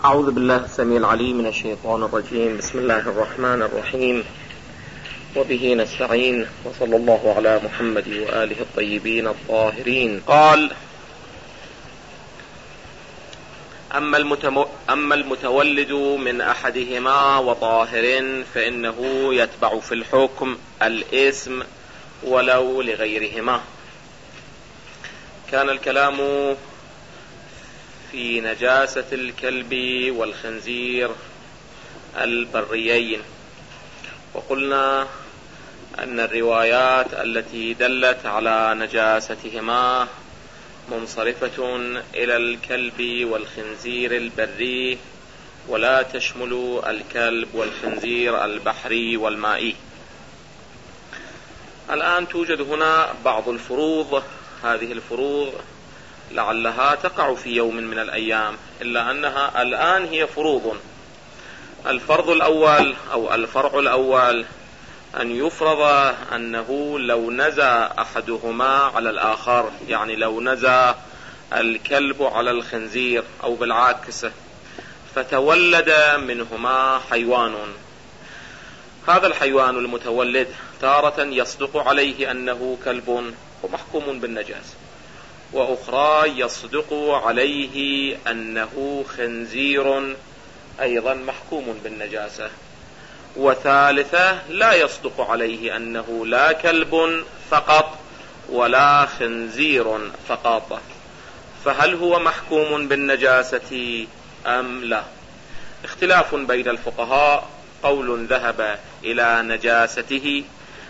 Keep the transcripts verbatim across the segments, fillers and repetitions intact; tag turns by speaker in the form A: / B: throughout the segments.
A: أعوذ بالله السميع العليم من الشيطان الرجيم. بسم الله الرحمن الرحيم، وبه نستعين، وصلى الله على محمد وآله الطيبين الطاهرين. قال: أما, المتمو... أما المتولد من أحدهما وطاهر فإنه يتبع في الحكم الاسم ولو لغيرهما. كان الكلام في نجاسة الكلب والخنزير البريين، وقلنا أن الروايات التي دلت على نجاستهما منصرفة إلى الكلب والخنزير البري، ولا تشمل الكلب والخنزير البحري والمائي. الآن توجد هنا بعض الفروض، هذه الفروض لعلها تقع في يوم من الأيام، إلا أنها الآن هي فروض. الفرض الأول أو الفرع الأول أن يفرض أنه لو نزى أحدهما على الآخر، يعني لو نزى الكلب على الخنزير أو بالعكس، فتولد منهما حيوان. هذا الحيوان المتولد تارة يصدق عليه أنه كلب ومحكوم بالنجاسة، وأخرى يصدق عليه أنه خنزير أيضا محكوم بالنجاسة، وثالثة لا يصدق عليه أنه لا كلب فقط ولا خنزير فقط. فهل هو محكوم بالنجاسة أم لا؟ اختلاف بين الفقهاء. قول ذهب إلى نجاسته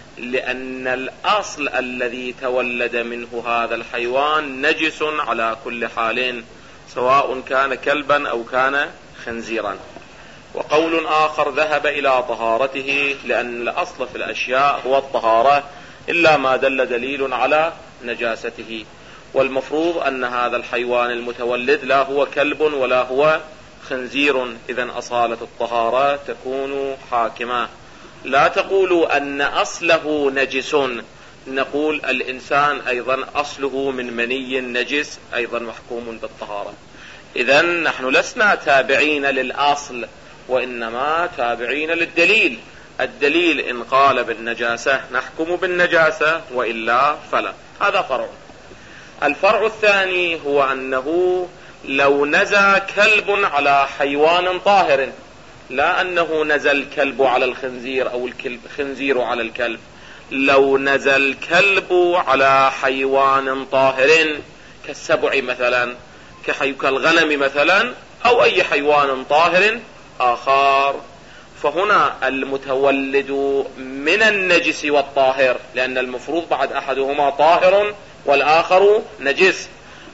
A: لأن الأصل الذي تولد منه هذا الحيوان نجس على كل حال، سواء كان كلبا أو كان خنزيرا. وقول آخر ذهب إلى طهارته، لأن الأصل في الأشياء هو الطهارة إلا ما دل دليل على نجاسته. والمفروض أن هذا الحيوان المتولد لا هو كلب ولا هو خنزير، إذن أصالة الطهارة تكون حاكمة. لا تقولوا أن أصله نجس، نقول الإنسان أيضا أصله من مني نجس، أيضا محكوم بالطهارة. إذن نحن لسنا تابعين للأصل، وإنما تابعين للدليل. الدليل إن قال بالنجاسة نحكم بالنجاسة، وإلا فلا. هذا فرع. الفرع الثاني هو أنه لو نزى كلب على حيوان طاهر، لا أنه نزل الكلب على الخنزير أو الخنزير على الكلب، لو نزل الكلب على حيوان طاهر كالسبع مثلا، كالغنم مثلا، أو أي حيوان طاهر آخر، فهنا المتولد من النجس والطاهر، لأن المفروض بعد أحدهما طاهر والآخر نجس،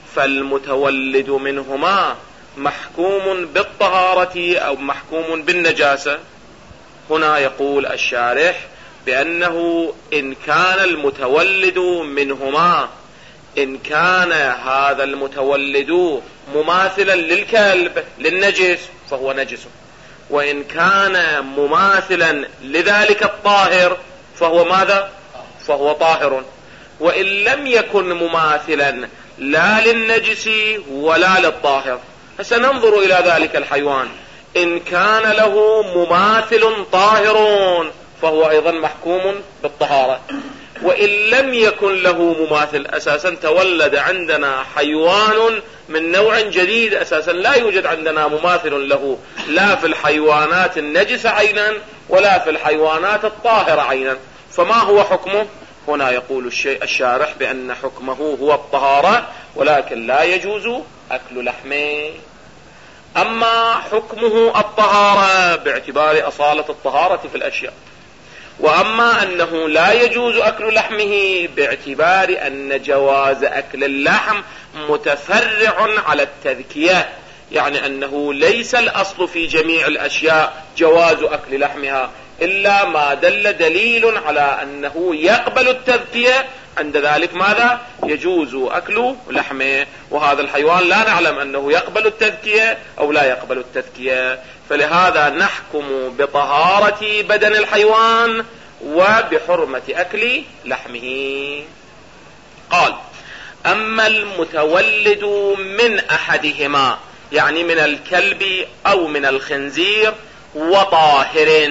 A: فالمتولد منهما محكوم بالطهارة أو محكوم بالنجاسة. هنا يقول الشارح بأنه إن كان المتولد منهما، إن كان هذا المتولد مماثلا للكلب للنجس فهو نجس، وإن كان مماثلا لذلك الطاهر فهو ماذا؟ فهو طاهر. وإن لم يكن مماثلا لا للنجس ولا للطاهر، فسننظر إلى ذلك الحيوان، إن كان له مماثل طاهر فهو أيضا محكوم بالطهارة، وإن لم يكن له مماثل، أساسا تولد عندنا حيوان من نوع جديد أساسا لا يوجد عندنا مماثل له، لا في الحيوانات النجسة عينا ولا في الحيوانات الطاهرة عينا، فما هو حكمه؟ هنا يقول الشيء الشارح بأن حكمه هو الطهارة، ولكن لا يجوز أكل لحمه. أما حكمه الطهارة باعتبار أصالة الطهارة في الأشياء، وأما أنه لا يجوز أكل لحمه باعتبار أن جواز أكل اللحم متفرع على التذكية، يعني أنه ليس الأصل في جميع الأشياء جواز أكل لحمها، إلا ما دل دليل على أنه يقبل التذكية، عند ذلك ماذا؟ يجوز أكل لحمه. وهذا الحيوان لا نعلم أنه يقبل التذكية أو لا يقبل التذكية، فلهذا نحكم بطهارة بدن الحيوان وبحرمة أكل لحمه. قال: أما المتولد من أحدهما، يعني من الكلب أو من الخنزير وطاهر،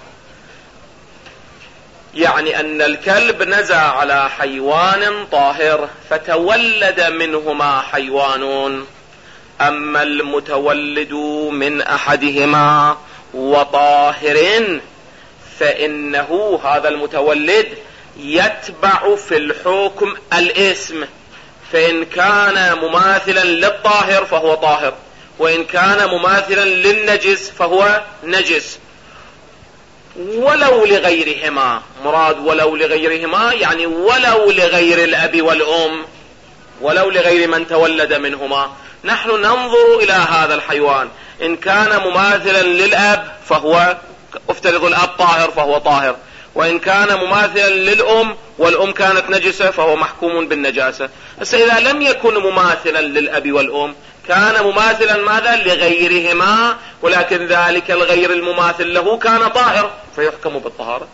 A: يعني أن الكلب نزع على حيوان طاهر فتولد منهما حيوان، أما المتولد من أحدهما وطاهر فإنه هذا المتولد يتبع في الحكم الاسم، فإن كان مماثلا للطاهر فهو طاهر، وإن كان مماثلا للنجس فهو نجس، ولو لغيرهما. مراد ولو لغيرهما يعني ولو لغير الأب والأم، ولو لغير من تولد منهما. نحن ننظر إلى هذا الحيوان، إن كان مماثلا للأب فهو افترض الأب طاهر فهو طاهر، وإن كان مماثلا للأم والأم كانت نجسة فهو محكوم بالنجاسة. بس إذا لم يكن مماثلا للأب والأم كان مماثلا ماذا؟ لغيرهما، ولكن ذلك الغير المماثل له كان طاهر فيحكم بالطهارة.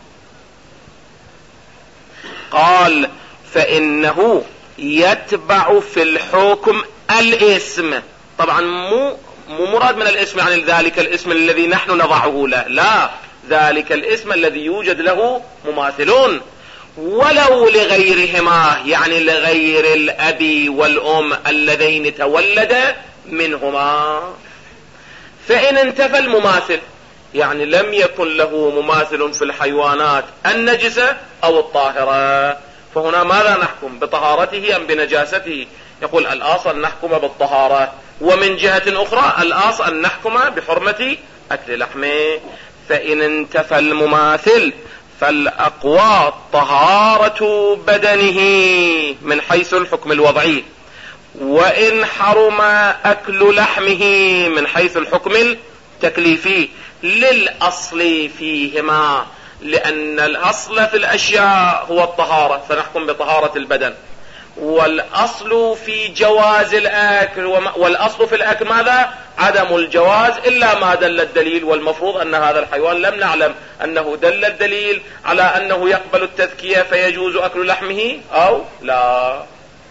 A: قال فإنه يتبع في الحكم الاسم. طبعا مو مو مراد من الاسم يعني ذلك الاسم الذي نحن نضعه له، لا، ذلك الاسم الذي يوجد له مماثلون، ولو لغيرهما يعني لغير الأب والأم اللذين تولد منهما. فإن انتفى المماثل يعني لم يكن له مماثل في الحيوانات النجسة أو الطاهرة، فهنا ماذا نحكم؟ بطهارته أم بنجاسته؟ يقول الأصل نحكم بالطهارة، ومن جهة أخرى الأصل أن نحكم بحرمة أكل لحمه. فإن انتفى المماثل فالأقوى طهارة بدنه من حيث الحكم الوضعي، وإن حرم أكل لحمه من حيث الحكم التكليفي للأصل فيهما، لأن الأصل في الأشياء هو الطهارة فنحكم بطهارة البدن، والأصل في جواز الأكل والأصل في الأكل ماذا؟ عدم الجواز إلا ما دل الدليل، والمفروض أن هذا الحيوان لم نعلم أنه دل الدليل على أنه يقبل التذكية فيجوز أكل لحمه أو لا.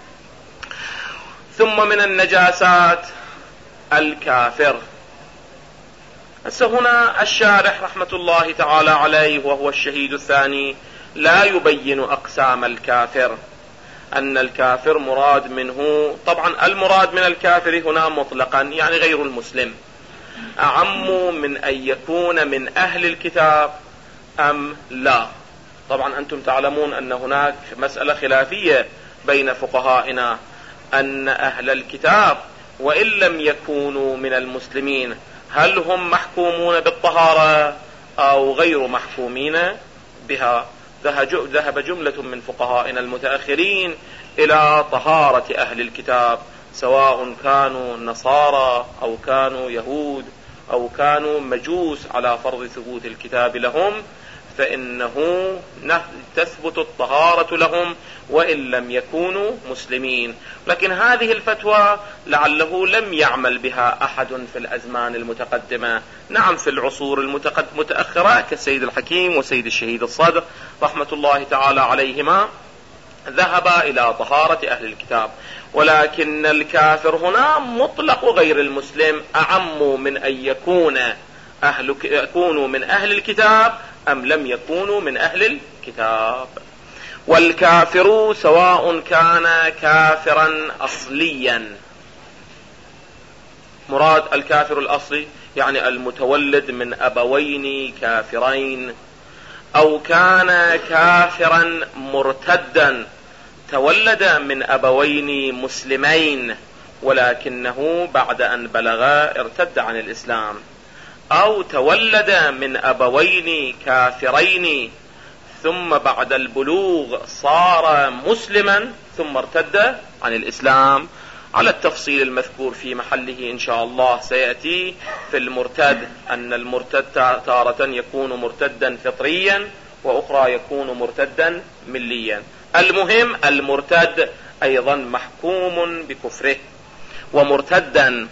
A: ثم من النجاسات الكافر. هنا الشارح رحمة الله تعالى عليه وهو الشهيد الثاني لا يبين أقسام الكافر، أن الكافر مراد منه، طبعا المراد من الكافر هنا مطلقا يعني غير المسلم، أعم من أن يكون من أهل الكتاب أم لا. طبعا أنتم تعلمون أن هناك مسألة خلافية بين فقهائنا، أن أهل الكتاب وإن لم يكونوا من المسلمين هل هم محكومون بالطهارة أو غير محكومين بها. ذهب جملة من فقهائنا المتأخرين إلى طهارة أهل الكتاب، سواء كانوا نصارى أو كانوا يهود أو كانوا مجوس، على فرض ثبوت الكتاب لهم فإنه تثبت الطهارة لهم وإن لم يكونوا مسلمين. لكن هذه الفتوى لعله لم يعمل بها أحد في الأزمان المتقدمة، نعم في العصور المتأخرة كالسيد الحكيم والسيد الشهيد الصادق رحمة الله تعالى عليهما ذهب إلى طهارة أهل الكتاب، ولكن الكافر هنا مطلق غير المسلم أعم من أن يكون أهل يكونوا من أهل الكتاب أم لم يكونوا من أهل الكتاب. والكافر سواء كان كافرا أصليا، مراد الكافر الأصلي يعني المتولد من أبوين كافرين، أو كان كافرا مرتدا تولد من أبوين مسلمين ولكنه بعد أن بلغ ارتد عن الإسلام، أو تولد من أبوين كافرين ثم بعد البلوغ صار مسلما ثم ارتد عن الإسلام، على التفصيل المذكور في محله إن شاء الله سيأتي في المرتد، أن المرتد تارة يكون مرتدا فطريا وأخرى يكون مرتدا مليا. المهم المرتد أيضا محكوم بكفره ومرتدا،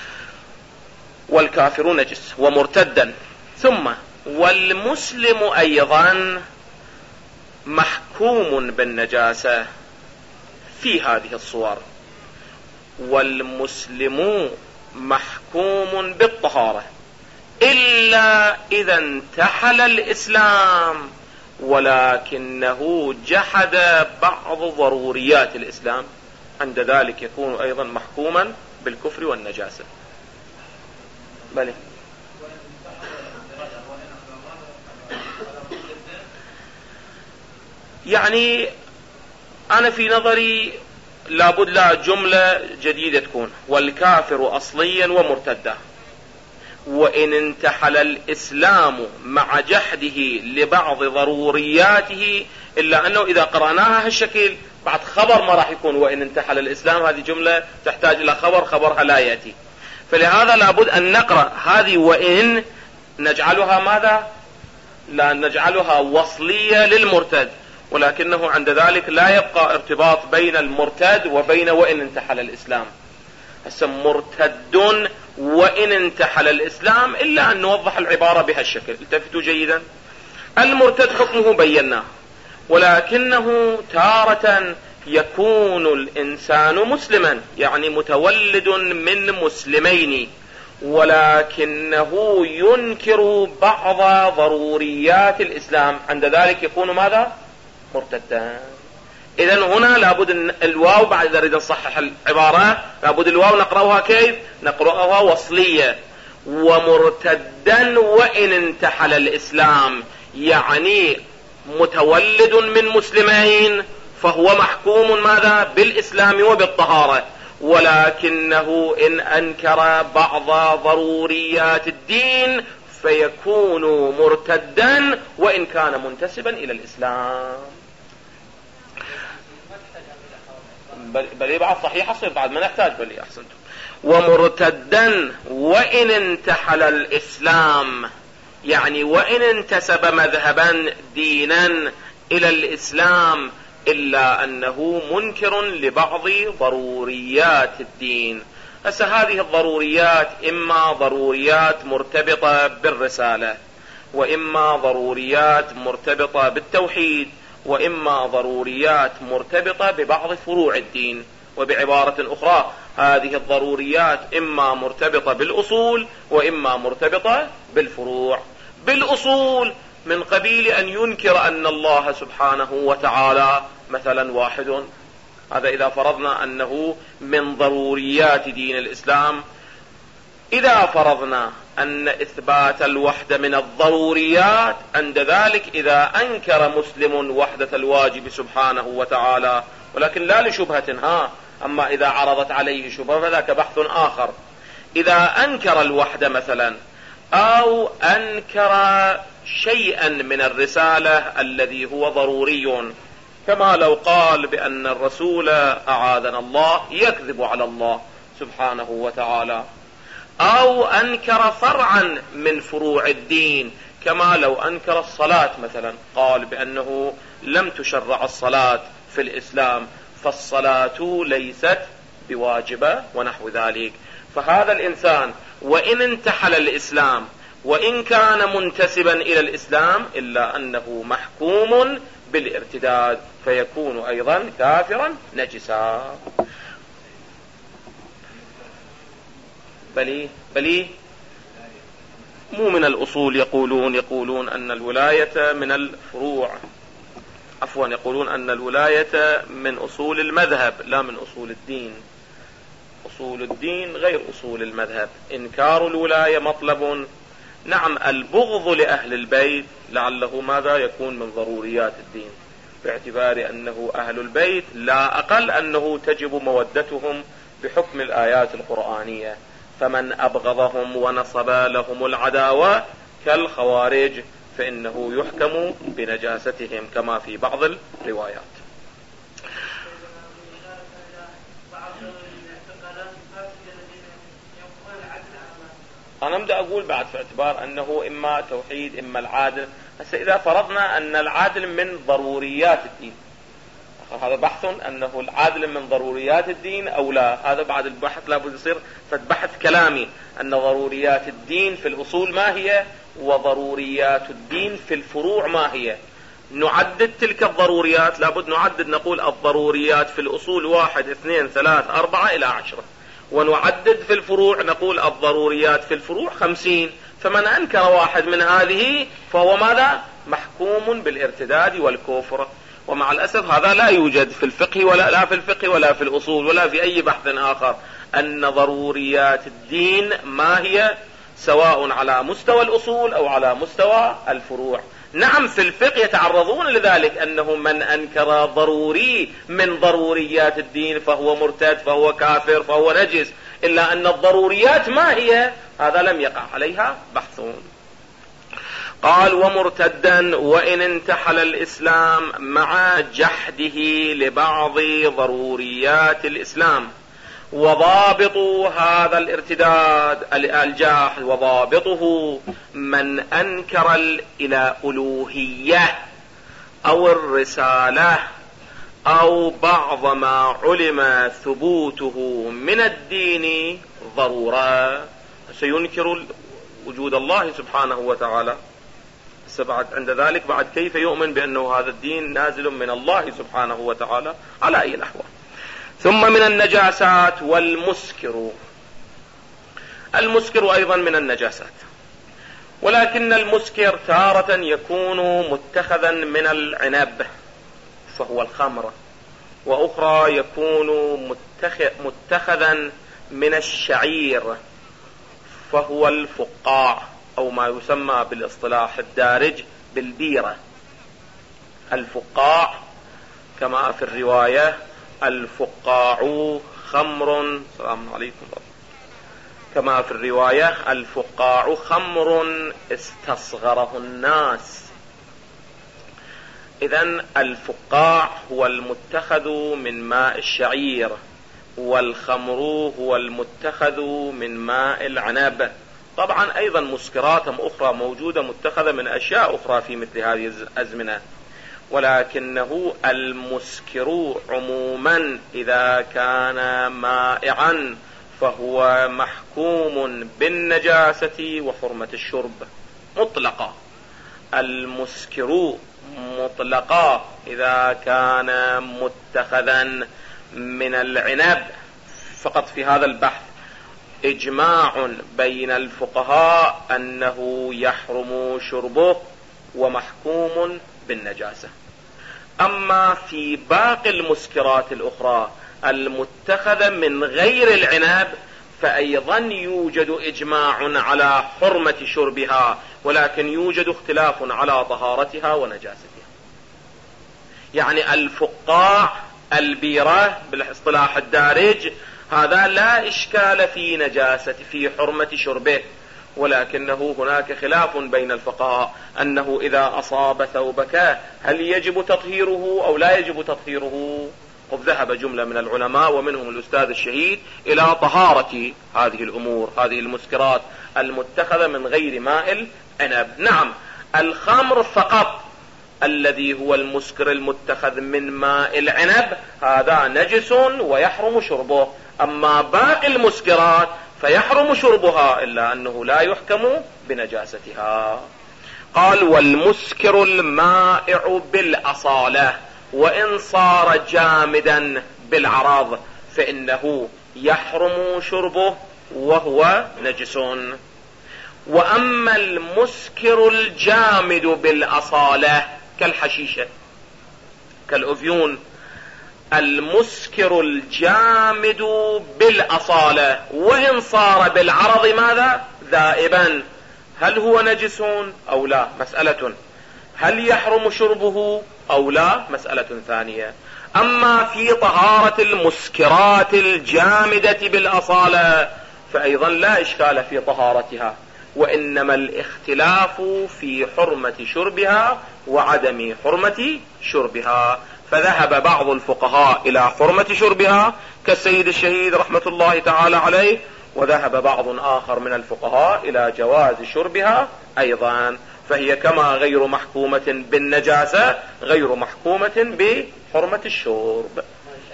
A: والكافر نجس ومرتدا. ثم والمسلم أيضا محكوم بالنجاسة في هذه الصور. والمسلم محكوم بالطهارة إلا إذا انتحل الإسلام ولكنه جحد بعض ضروريات الإسلام، عند ذلك يكون أيضا محكوما بالكفر والنجاسة. بلى يعني أنا في نظري لابد لا جملة جديدة تكون والكافر أصليا ومرتدا، وإن انتحل الإسلام مع جحده لبعض ضرورياته، إلا أنه إذا قرأناها هالشكل بعد خبر ما راح يكون وإن انتحل الإسلام، هذه جملة تحتاج إلى خبر، خبرها لا يأتي. فلهذا لابد أن نقرأ هذه وإن نجعلها ماذا؟ لا نجعلها وصلية للمرتد، ولكنه عند ذلك لا يبقى ارتباط بين المرتد وبين وإن انتحل الإسلام. هسه مرتد وإن انتحل الإسلام، إلا أن نوضح العبارة بهالشكل. التفتوا جيدا، المرتد حكمه بيناه، ولكنه تارة يكون الإنسان مسلما، يعني متولد من مسلمين، ولكنه ينكر بعض ضروريات الإسلام، عند ذلك يكون ماذا؟ مرتدا. إذن هنا لابد أن الواو بعد إذا نريد نصحح العبارة لابد الواو نقرأها كيف؟ نقرأها وصلية. ومرتدا وإن انتحل الإسلام، يعني متولد من مسلمين فهو محكوم ماذا؟ بالإسلام وبالطهارة، ولكنه إن أنكر بعض ضروريات الدين فيكون مرتدا وإن كان منتسبا إلى الإسلام. بل بعد صحيح صير بعد ما نحتاج بل أحسنتم. ومرتدا وإن انتحل الإسلام، يعني وإن انتسب مذهبا دينا إلى الإسلام، إلا أنه منكر لبعض ضروريات الدين. هسه هذه الضروريات إما ضروريات مرتبطة بالرسالة، وإما ضروريات مرتبطة بالتوحيد، وإما ضروريات مرتبطة ببعض فروع الدين. وبعبارة أخرى هذه الضروريات إما مرتبطة بالأصول وإما مرتبطة بالفروع. بالأصول من قبيل أن ينكر أن الله سبحانه وتعالى مثلا واحد، هذا إذا فرضنا أنه من ضروريات دين الإسلام. إذا فرضنا أن إثبات الوحدة من الضروريات، عند ذلك إذا أنكر مسلم وحدة الواجب سبحانه وتعالى، ولكن لا لشبهة ها، أما إذا عرضت عليه شبهة فذاك بحث آخر. إذا أنكر الوحدة مثلا أو أنكر شيئا من الرسالة الذي هو ضروري، كما لو قال بأن الرسول أعاذنا الله يكذب على الله سبحانه وتعالى، أو أنكر فرعا من فروع الدين، كما لو أنكر الصلاة مثلا، قال بأنه لم تشرع الصلاة في الإسلام فالصلاة ليست بواجبة ونحو ذلك. فهذا الإنسان وإن انتحل الإسلام وإن كان منتسبا إلى الإسلام، إلا أنه محكوم بالارتداد فيكون أيضا كافرا نجسا. بلي بلي مو من الأصول، يقولون يقولون أن الولاية من الفروع، عفوا يقولون أن الولاية من أصول المذهب لا من أصول الدين. أصول الدين غير أصول المذهب. إنكار الولاية مطلب، نعم البغض لأهل البيت لعله ماذا يكون من ضروريات الدين، باعتبار أنه أهل البيت لا أقل أنه تجب مودتهم بحكم الآيات القرآنية، فمن أبغضهم ونصب لهم العداوة كالخوارج فإنه يحكم بنجاستهم كما في بعض الروايات. أنا بدي أقول بعد في اعتبار أنه إما توحيد إما العادل. هسه إذا فرضنا أن العادل من ضروريات الدين، هذا بحث أنه العادل من ضروريات الدين أو لا، هذا بعد البحث لابد يصير فبحث كلامي أن ضروريات الدين في الأصول ما هي وضروريات الدين في الفروع ما هي. نعدد تلك الضروريات، لابد نعدد نقول الضروريات في الأصول واحد اثنين ثلاث أربعة إلى عشرة، ونعدد في الفروع، نقول الضروريات في الفروع خمسين، فمن أنكر واحد من هذه فهو ماذا؟ محكوم بالارتداد والكفر. ومع الأسف هذا لا يوجد في الفقه ولا لا في الفقه ولا في الأصول ولا في أي بحث آخر، أن ضروريات الدين ما هي سواء على مستوى الأصول أو على مستوى الفروع. نعم في الفقه يتعرضون لذلك، أنه من أنكر ضروري من ضروريات الدين فهو مرتد فهو كافر فهو نجس، إلا أن الضروريات ما هي هذا لم يقع عليها بحثون. قال ومرتدا وإن انتحل الإسلام مع جحده لبعض ضروريات الإسلام. وضابط هذا الارتداد الجاحد وضابطه من أنكر الإلوهية أو الرسالة أو بعض ما علم ثبوته من الدين ضرورة. سينكر وجود الله سبحانه وتعالى، بعد عند ذلك بعد كيف يؤمن بأنه هذا الدين نازل من الله سبحانه وتعالى على أي الأحوال. ثم من النجاسات والمسكر. المسكر أيضا من النجاسات، ولكن المسكر تارة يكون متخذا من العنب فهو الخمر، وأخرى يكون متخذا من الشعير فهو الفقاع، أو ما يسمى بالاصطلاح الدارج بالبيرة. الفقاع كما في الرواية الفقاع خمر، السلام عليكم، كما في الرواية الفقاع خمر استصغره الناس. إذن الفقاع هو المتخذ من ماء الشعير، والخمر هو المتخذ من ماء العنب. طبعا أيضا مسكرات أخرى موجودة متخذة من أشياء أخرى في مثل هذه الأزمنة، ولكنه المسكر عموما إذا كان مائعا فهو محكوم بالنجاسة وحرمة الشرب مطلقا. المسكر مطلقا إذا كان متخذا من العنب. فقط في هذا البحث إجماع بين الفقهاء أنه يحرم شربه ومحكوم بالنجاسة. أما في باقي المسكرات الأخرى المتخذة من غير العنب فأيضا يوجد إجماع على حرمة شربها، ولكن يوجد اختلاف على طهارتها ونجاستها. يعني الفقاع البيرة بالاصطلاح الدارج هذا لا إشكال في نجاسة في حرمة شربه، ولكنه هناك خلاف بين الفقهاء أنه إذا أصاب ثوبك هل يجب تطهيره أو لا يجب تطهيره. قد ذهب جملة من العلماء ومنهم الأستاذ الشهيد إلى طهارة هذه الأمور، هذه المسكرات المتخذة من غير ماء العنب. نعم الخمر فقط الذي هو المسكر المتخذ من ماء العنب هذا نجس ويحرم شربه، أما باقي المسكرات فيحرم شربها إلا أنه لا يحكم بنجاستها. قال والمسكر المائع بالأصالة وإن صار جامدا بالعرض فإنه يحرم شربه وهو نجس. وأما المسكر الجامد بالأصالة كالحشيشة كالأفيون، المسكر الجامد بالأصالة وإن صار بالعرض ماذا؟ ذائبا، هل هو نجس أو لا؟ مسألة. هل يحرم شربه أو لا؟ مسألة ثانية. أما في طهارة المسكرات الجامدة بالأصالة فأيضا لا إشكال في طهارتها، وإنما الاختلاف في حرمة شربها وعدم حرمة شربها. فذهب بعض الفقهاء إلى حرمة شربها كالسيد الشهيد رحمة الله تعالى عليه، وذهب بعض آخر من الفقهاء إلى جواز شربها أيضا، فهي كما غير محكومة بالنجاسة غير محكومة بحرمة الشرب.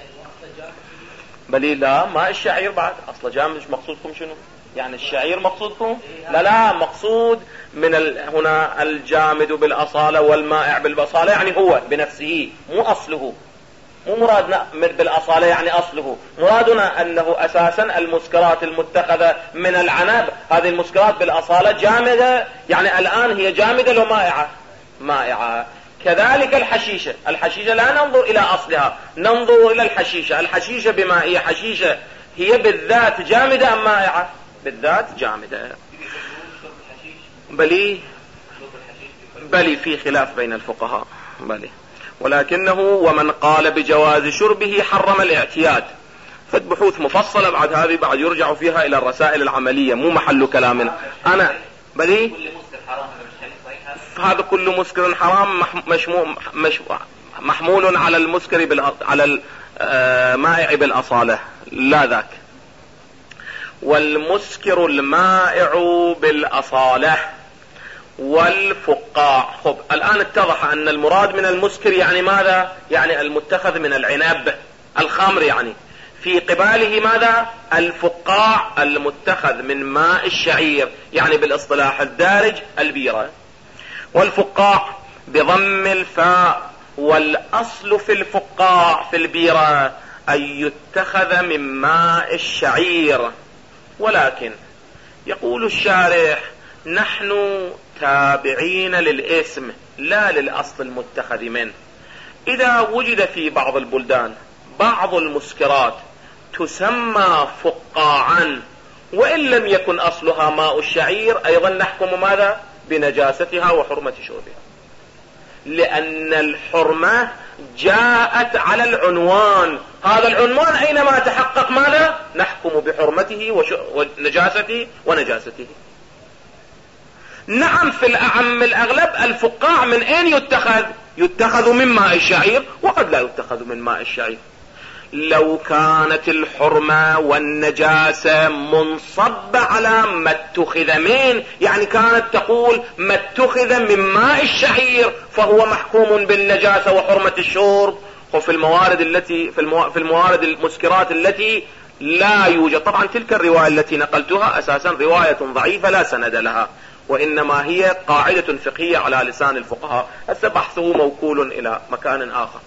A: بل لا ماء الشعير بعد أصل جامد، مش مقصودكم شنو؟ يعني الشعير مقصودكم؟ لا لا مقصود من ال... هنا الجامد بالأصالة والمائع بالبصالة، يعني هو بنفسه مو أصله، مو مرادنا بالأصالة يعني أصله، مرادنا أنه أساسا المسكرات المتخذة من العنب هذه المسكرات بالأصالة جامدة، يعني الآن هي جامدة لو مائعة مائعة. كذلك الحشيشة، الحشيشة لا ننظر إلى أصلها، ننظر إلى الحشيشة، الحشيشة بما هي حشيشة هي بالذات جامدة أم مائعة؟ بالذات جامدة. بلي بلي في خلاف بين الفقهاء بلي، ولكنه ومن قال بجواز شربه حرم الاعتياد. فالبحوث مفصلة بعد هذه بعد يرجع فيها إلى الرسائل العملية، مو محل كلامنا. أنا بلي هذا كل مسكر حرام محمول على المسكر على المائع بالأصالة لا ذاك. والمسكر المائع بالأصالة والفقاع. خب الآن اتضح أن المراد من المسكر يعني ماذا؟ يعني المتخذ من العنب الخمر، يعني في قباله ماذا؟ الفقاع المتخذ من ماء الشعير، يعني بالاصطلاح الدارج البيرة. والفقاع بضم الفاء، والأصل في الفقاع في البيرة أن يتخذ من ماء الشعير. ولكن يقول الشارح نحن تابعين للاسم لا للأصل المتخذ منه. إذا وجد في بعض البلدان بعض المسكرات تسمى فقاعا وإن لم يكن أصلها ماء الشعير، أيضا نحكم ماذا؟ بنجاستها وحرمة شربها، لأن الحرمة جاءت على العنوان. هذا العنوان أينما تحقق ماذا؟ نحكم بحرمته ونجاسته ونجاسته. نعم في الأعم الأغلب الفقاع من أين يتخذ؟ يتخذ من ماء الشعير، وقد لا يتخذ من ماء الشعير. لو كانت الحرمة والنجاسة منصبة على ما اتخذ من، يعني كانت تقول ما اتخذ من ماء الشعير فهو محكوم بالنجاسة وحرمة الشرب. وفي الموارد التي في, المو... في الموارد المسكرات التي لا يوجد، طبعا تلك الرواية التي نقلتها أساسا رواية ضعيفة لا سند لها، وإنما هي قاعدة فقهية على لسان الفقهاء، هسه بحثه موكول إلى مكان آخر.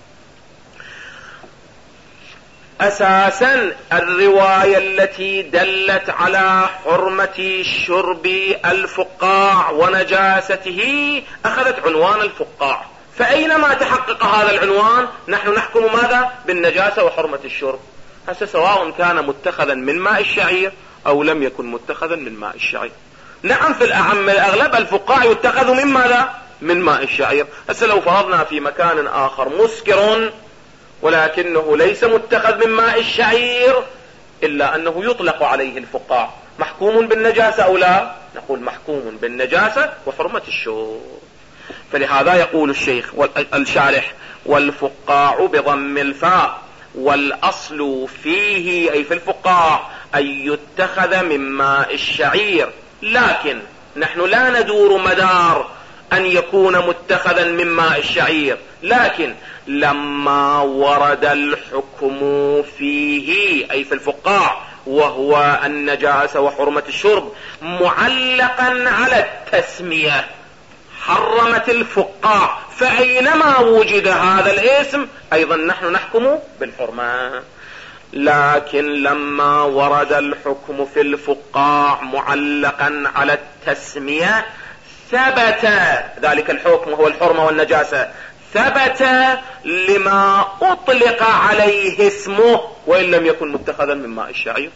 A: أساسا الرواية التي دلت على حرمة شرب الفقاع ونجاسته أخذت عنوان الفقاع، فأينما تحقق هذا العنوان نحن نحكم ماذا؟ بالنجاسة وحرمة الشرب. هسه سواء كان متخذا من ماء الشعير أو لم يكن متخذا من ماء الشعير. نعم في الأعم الأغلب الفقاع يتخذ من ماذا؟ من ماء الشعير. هسه لو فرضنا في مكان آخر مسكر ولكنه ليس متخذ من ماء الشعير إلا أنه يطلق عليه الفقاع، محكوم بالنجاسة أو لا؟ نقول محكوم بالنجاسة وحرمة الشرب. فلهذا يقول الشيخ والشارح والفقاع بضم الفاء، والأصل فيه أي في الفقاع أن يتخذ من ماء الشعير. لكن نحن لا ندور مدار أن يكون متخذا من ماء الشعير، لكن لما ورد الحكم فيه أي في الفقاع وهو النجاسة وحرمة الشرب معلقا على التسمية حرمت الفقاع، فأينما وجد هذا الاسم أيضا نحن نحكم بالحرمة. لكن لما ورد الحكم في الفقاع معلقا على التسمية ثبت ذلك الحكم هو الحرمة والنجاسة، ثبت لما أطلق عليه اسمه وإن لم يكن متخذا من ماء الشعير،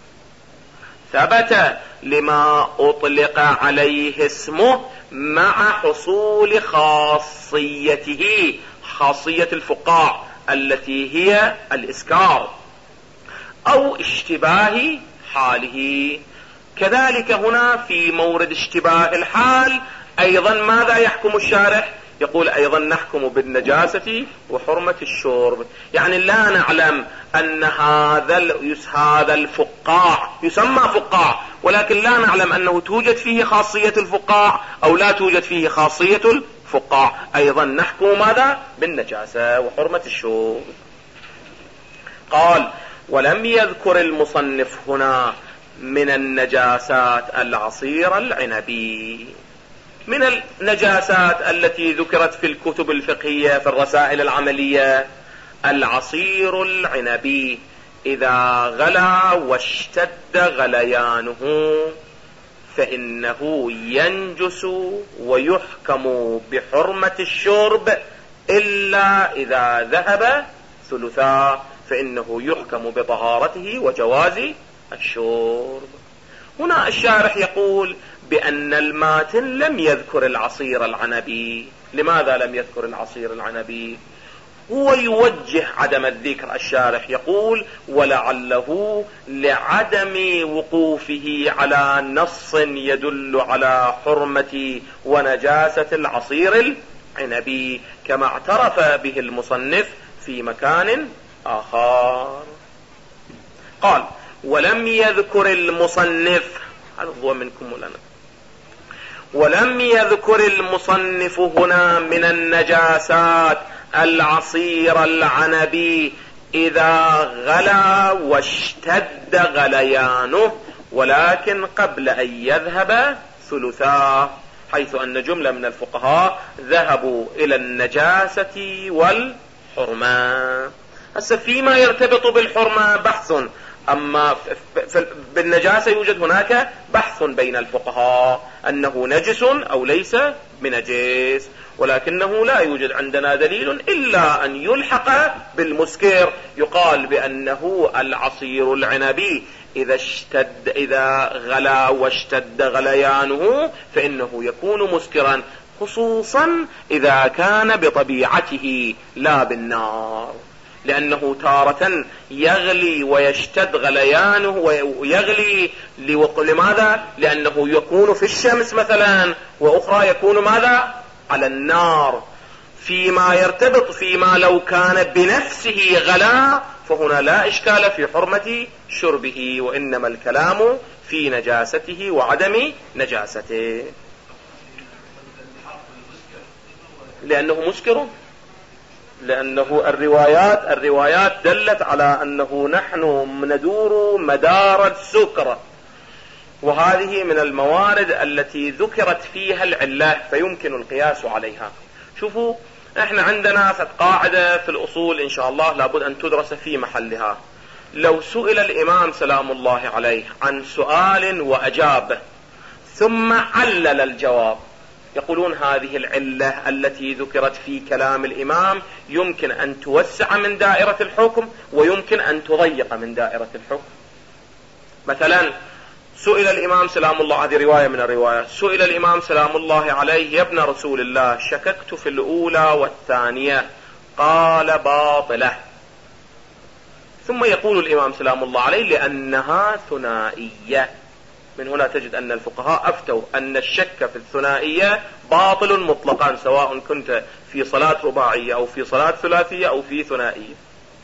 A: ثبت لما أطلق عليه اسمه مع حصول خاصيته، خاصية الفقاع التي هي الإسكار أو اشتباه حاله. كذلك هنا في مورد اشتباه الحال أيضا ماذا يحكم الشارح؟ يقول أيضا نحكم بالنجاسة وحرمة الشرب. يعني لا نعلم أن هذا هذا الفقاع يسمى فقاع، ولكن لا نعلم أنه توجد فيه خاصية الفقاع أو لا توجد فيه خاصية الفقاع، أيضا نحكم ماذا؟ بالنجاسة وحرمة الشرب. قال ولم يذكر المصنف هنا من النجاسات العصير العنبي. من النجاسات التي ذكرت في الكتب الفقهية في الرسائل العملية العصير العنبي إذا غلا واشتد غليانه فإنه ينجس ويحكم بحرمة الشرب إلا إذا ذهب ثلثا فإنه يحكم بطهارته وجواز الشرب. هنا الشارح يقول بأن الماتن لم يذكر العصير العنبي. لماذا لم يذكر العصير العنبي؟ هو يوجه عدم الذكر. الشارح يقول ولعله لعدم وقوفه على نص يدل على حرمة ونجاسة العصير العنبي كما اعترف به المصنف في مكان آخر. قال ولم يذكر المصنف، هذا هو منكم ولنا، ولم يذكر المصنف هنا من النجاسات العصير العنبي إذا غلا واشتد غليانه، ولكن قبل أن يذهب ثلثاه، حيث أن جملة من الفقهاء ذهبوا إلى النجاسة والحرمة. هسه فيما يرتبط بالحرمة بحث، أما بالنجاسة يوجد هناك بحث بين الفقهاء أنه نجس أو ليس بنجس، ولكنه لا يوجد عندنا دليل إلا أن يلحق بالمسكر. يقال بأنه العصير العنبي إذا اشتد إذا غلا واشتد غليانه فإنه يكون مسكرا، خصوصا إذا كان بطبيعته لا بالنار، لأنه تارة يغلي ويشتد غليانه ويغلي لماذا؟ لأنه يكون في الشمس مثلا، وأخرى يكون ماذا؟ على النار. فيما يرتبط فيما لو كان بنفسه غلا فهنا لا إشكال في حرمة شربه، وإنما الكلام في نجاسته وعدم نجاسته، لأنه مسكر. لأنه الروايات الروايات دلت على أنه نحن ندور مدار السكر، وهذه من الموارد التي ذكرت فيها العلة فيمكن القياس عليها. شوفوا، احنا عندنا قاعدة في الأصول إن شاء الله لابد أن تدرس في محلها. لو سئل الإمام سلام الله عليه عن سؤال وأجاب ثم علل الجواب، يقولون هذه العلة التي ذكرت في كلام الإمام يمكن أن توسع من دائرة الحكم ويمكن أن تضيق من دائرة الحكم. مثلا سئل الإمام سلام الله، هذه رواية من الروايات، سئل الإمام سلام الله عليه: يا ابن رسول الله شككت في الأولى والثانية، قال باطلة. ثم يقول الإمام سلام الله عليه: لأنها ثنائية. من هنا تجد أن الفقهاء أفتوا أن الشك في الثنائية باطل مطلقا، سواء كنت في صلاة رباعية أو في صلاة ثلاثية أو في ثنائية.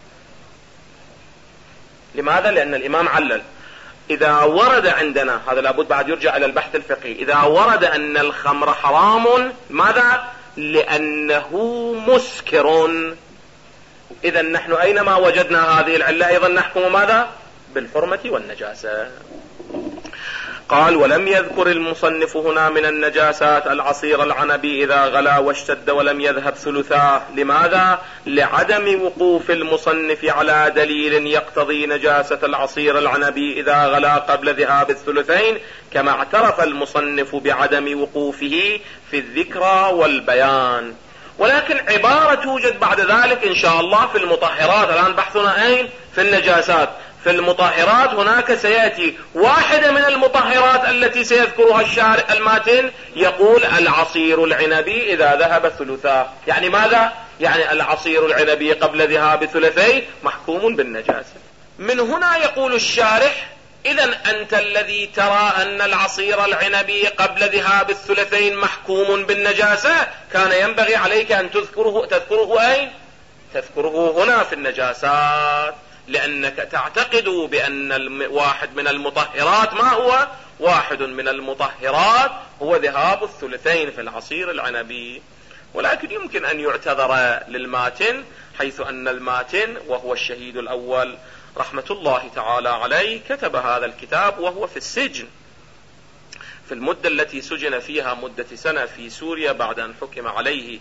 A: لماذا؟ لأن الإمام علل. إذا ورد عندنا، هذا لابد بعد يرجع إلى البحث الفقهي، إذا ورد أن الخمر حرام، ماذا؟ لأنه مسكر. إذا نحن أينما وجدنا هذه العلة أيضا نحكم ماذا؟ بالحرمة والنجاسة. قال: ولم يذكر المصنف هنا من النجاسات العصير العنبي إذا غلا واشتد ولم يذهب ثلثاه. لماذا؟ لعدم وقوف المصنف على دليل يقتضي نجاسة العصير العنبي إذا غلا قبل ذهاب الثلثين، كما اعترف المصنف بعدم وقوفه في الذكرى والبيان. ولكن عبارة توجد بعد ذلك إن شاء الله في المطهرات. الآن بحثنا أين؟ في النجاسات. في المطهرات هناك سيأتي واحدة من المطهرات التي سيذكرها الشارع الماتن، يقول: العصير العنبي إذا ذهب ثلثاه. يعني ماذا؟ يعني العصير العنبي قبل ذهاب ثلثيه محكوم بالنجاسة. من هنا يقول الشارح: إذن أنت الذي ترى أن العصير العنبي قبل ذهاب الثلثين محكوم بالنجاسة، كان ينبغي عليك أن تذكره تذكره أين؟ تذكره هنا في النجاسات، لأنك تعتقد بأن واحد من المطهرات، ما هو واحد من المطهرات؟ هو ذهاب الثلثين في العصير العنبي. ولكن يمكن أن يعتذر للماتن، حيث أن الماتن وهو الشهيد الأول رحمة الله تعالى عليه كتب هذا الكتاب وهو في السجن، في المدة التي سجن فيها مدة سنة في سوريا بعد أن حكم عليه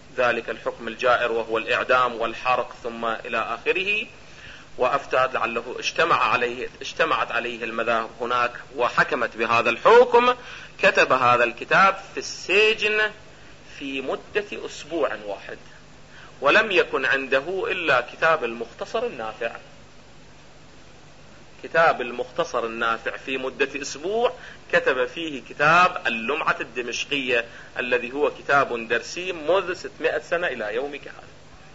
A: ذلك الحكم الجائر وهو الإعدام والحرق ثم إلى آخره. وأفتى لعله اجتمع عليه اجتمعت عليه المذاهب هناك وحكمت بهذا الحكم. كتب هذا الكتاب في السجن في مدة أسبوع واحد، ولم يكن عنده إلا كتاب المختصر النافع. كتاب المختصر النافع في مدة أسبوع كتب فيه كتاب اللمعة الدمشقية الذي هو كتاب درسي منذ ستمائة سنة إلى يومك هذا.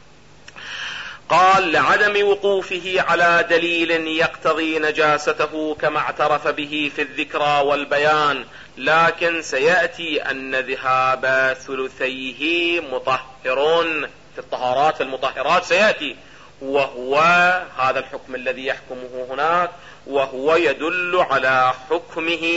A: قال: لعدم وقوفه على دليل يقتضي نجاسته كما اعترف به في الذكرى والبيان، لكن سيأتي أن ذهاب ثلثيه مطهر في الطهارات المطهرات سيأتي، وهو هذا الحكم الذي يحكمه هناك، وهو يدل على حكمه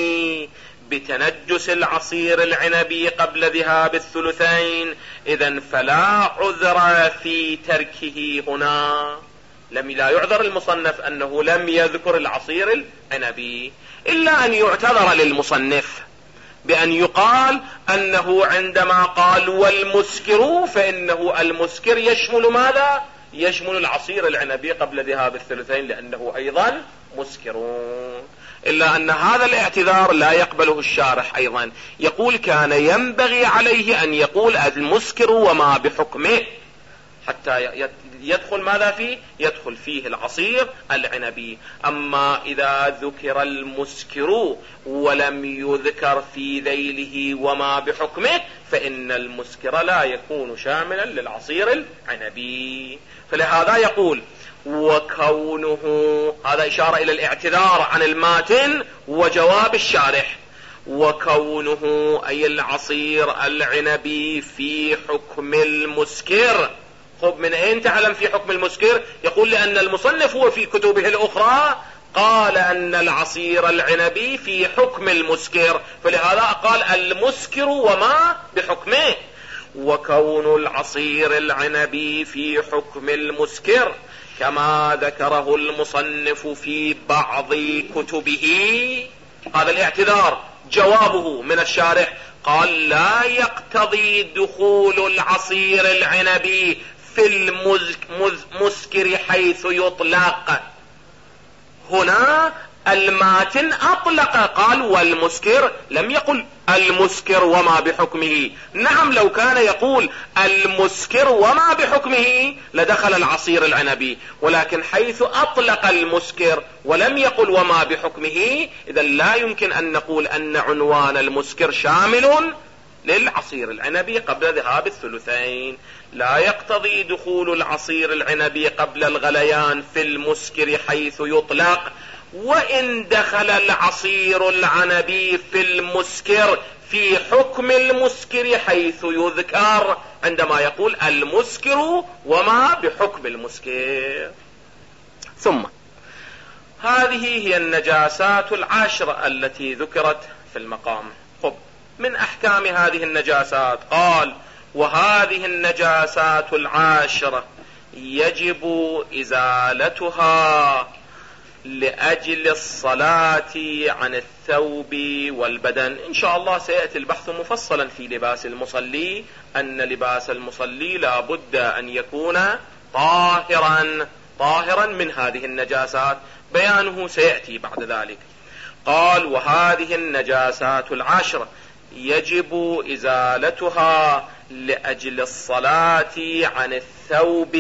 A: بتنجس العصير العنبي قبل ذهاب الثلثين. إذن فلا عذر في تركه هنا. لم لا يعذر المصنف أنه لم يذكر العصير العنبي، إلا أن يعتذر للمصنف بأن يقال أنه عندما قال والمسكر فإنه المسكر يشمل ماذا؟ يشمل العصير العنبي قبل ذهاب الثلثين لأنه أيضا مسكرون. إلا أن هذا الاعتذار لا يقبله الشارح أيضا، يقول كان ينبغي عليه أن يقول المسكر وما بحكمه، حتى يدخل ماذا فيه؟ يدخل فيه العصير العنبي. أما إذا ذكر المسكر ولم يذكر في ذيله وما بحكمه فإن المسكر لا يكون شاملا للعصير العنبي. فلهذا يقول وكونه، هذا إشارة إلى الاعتذار عن الماتن وجواب الشارح، وكونه أي العصير العنبي في حكم المسكر. خب من أين تعلم في حكم المسكر؟ يقول لأن المصنف هو في كتبه الأخرى قال أن العصير العنبي في حكم المسكر، فلهذا قال المسكر وما بحكمه. وكون العصير العنبي في حكم المسكر كما ذكره المصنف في بعض كتبه، هذا الاعتذار جوابه من الشارح، قال لا يقتضي دخول العصير العنبي في المسكر حيث يطلق. هنا الماتن أطلق قال والمسكر، لم يقل المسكر وما بحكمه. نعم لو كان يقول المسكر وما بحكمه لدخل العصير العنبي، ولكن حيث أطلق المسكر ولم يقل وما بحكمه إذا لا يمكن أن نقول أن عنوان المسكر شامل للعصير العنبي قبل ذهاب الثلثين. لا يقتضي دخول العصير العنبي قبل الغليان في المسكر حيث يطلق، وإن دخل العصير العنبي في المسكر في حكم المسكر حيث يذكر عندما يقول المسكر وما بحكم المسكر. ثم هذه هي النجاسات العشر التي ذكرت في المقام. خب من أحكام هذه النجاسات قال وهذه النجاسات العاشرة يجب إزالتها لأجل الصلاة عن الثوب والبدن. إن شاء الله سيأتي البحث مفصلا في لباس المصلي، أن لباس المصلي لا بد أن يكون طاهرا طاهرا من هذه النجاسات، بيانه سيأتي بعد ذلك. قال وهذه النجاسات العشر يجب إزالتها لأجل الصلاة عن الثوب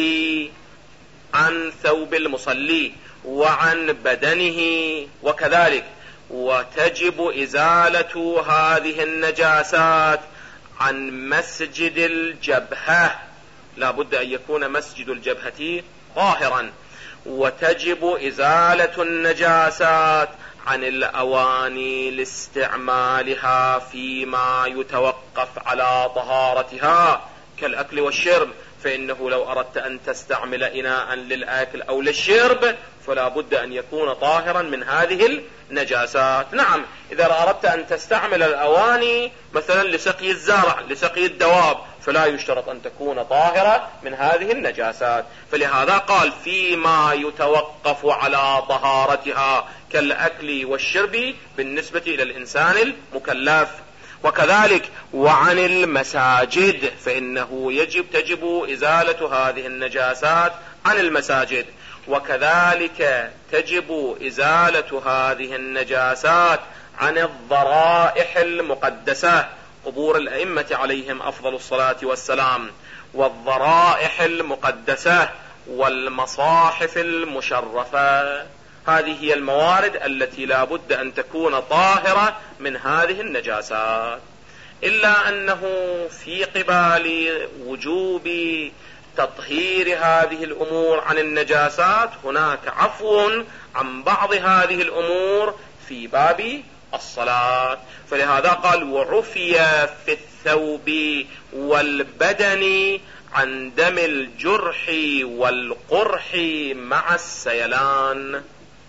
A: عن ثوب المصلي وعن بدنه وكذلك. وتجب إزالة هذه النجاسات عن مسجد الجبهة، لا بد أن يكون مسجد الجبهة طاهرا. وتجب إزالة النجاسات عن الأواني لاستعمالها فيما يتوقف على طهارتها كالأكل والشرب، فإنه لو أردت أن تستعمل إناء للأكل أو للشرب فلا بد أن يكون طاهرا من هذه النجاسات. نعم إذا أردت أن تستعمل الأواني مثلا لسقي الزرع لسقي الدواب فلا يشترط أن تكون طاهرة من هذه النجاسات. فلهذا قال فيما يتوقف على طهارتها كالأكل والشرب بالنسبة إلى الإنسان المكلف. وكذلك وعن المساجد، فإنه يجب تجب إزالة هذه النجاسات عن المساجد، وكذلك تجب إزالة هذه النجاسات عن الضرائح المقدسة، قبور الأئمة عليهم أفضل الصلاة والسلام، والضرائح المقدسة والمصاحف المشرفة. هذه هي الموارد التي لا بد أن تكون طاهرة من هذه النجاسات، إلا أنه في قبال وجوب تطهير هذه الأمور عن النجاسات هناك عفو عن بعض هذه الأمور في باب الصلاة. فلهذا قال وعفي في الثوب والبدن عن دم الجرح والقرح مع السيلان.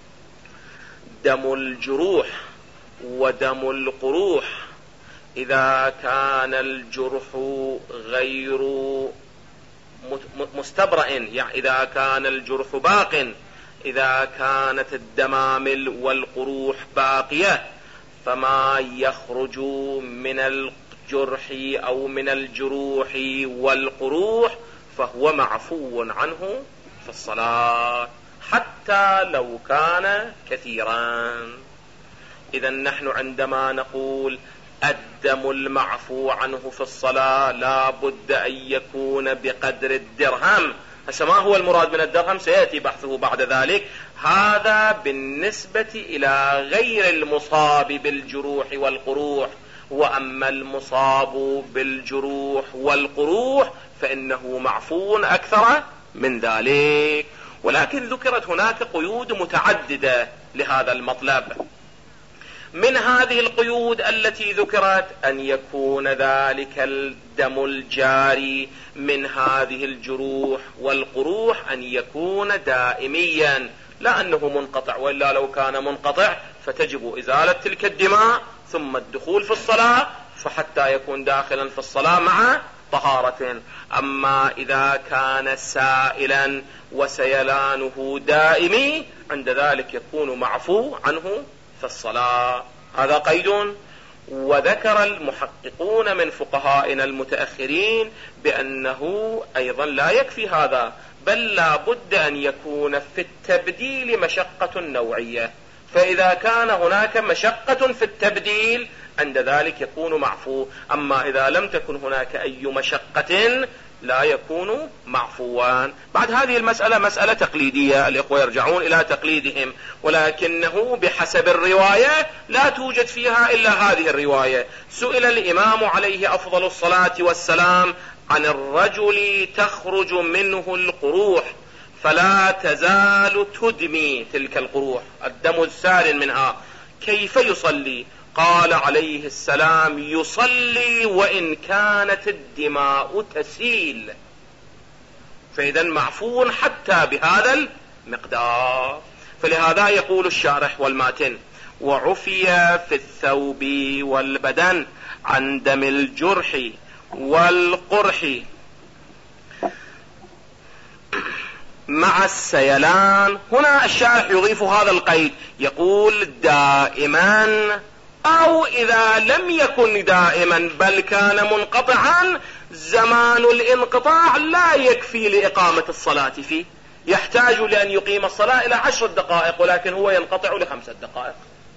A: دم الجروح ودم القروح إذا كان الجرح غير مستبرأ، يعني إذا كان الجرح باق، إذا كانت الدمامل والقروح باقية، فما يخرج من الجرح أو من الجروح والقروح فهو معفو عنه في الصلاة حتى لو كان كثيرا. إذا نحن عندما نقول الدم المعفو عنه في الصلاة لا بد أن يكون بقدر الدرهم. هسه ما هو المراد من الدرهم سيأتي بحثه بعد ذلك. هذا بالنسبة إلى غير المصاب بالجروح والقروح، وأما المصاب بالجروح والقروح فإنه معفو أكثر من ذلك. ولكن ذكرت هناك قيود متعددة لهذا المطلب. من هذه القيود التي ذكرت أن يكون ذلك الدم الجاري من هذه الجروح والقروح أن يكون دائميا، لا أنه منقطع، وإلا لو كان منقطع فتجب إزالة تلك الدماء ثم الدخول في الصلاة، فحتى يكون داخلا في الصلاة مع طهارة. أما إذا كان سائلا وسيلانه دائمي عند ذلك يكون معفو عنه في الصلاة. هذا قيد. وذكر المحققون من فقهائنا المتأخرين بأنه أيضا لا يكفي هذا، بل لا بد أن يكون في التبديل مشقة نوعية. فإذا كان هناك مشقة في التبديل عند ذلك يكون معفو، أما إذا لم تكن هناك أي مشقة لا يكون معفوا. بعد هذه المسألة مسألة تقليدية، الإخوة يرجعون إلى تقليدهم، ولكنه بحسب الرواية لا توجد فيها إلا هذه الرواية. سئل الإمام عليه أفضل الصلاة والسلام عن الرجل تخرج منه القروح فلا تزال تدمي تلك القروح، الدم السال منها، كيف يصلي؟ قال عليه السلام يصلي وإن كانت الدماء تسيل. فإذا معفو حتى بهذا المقدار. فلهذا يقول الشارح والماتن وعفي في الثوب والبدن عن دم الجرح والقرح مع السيلان. هنا الشارح يضيف هذا القيد، يقول دائما، أو إذا لم يكن دائما بل كان منقطعا زمان الانقطاع لا يكفي لإقامة الصلاة فيه، يحتاج لأن يقيم الصلاة إلى عشر دقائق ولكن هو ينقطع لخمسة دقائق.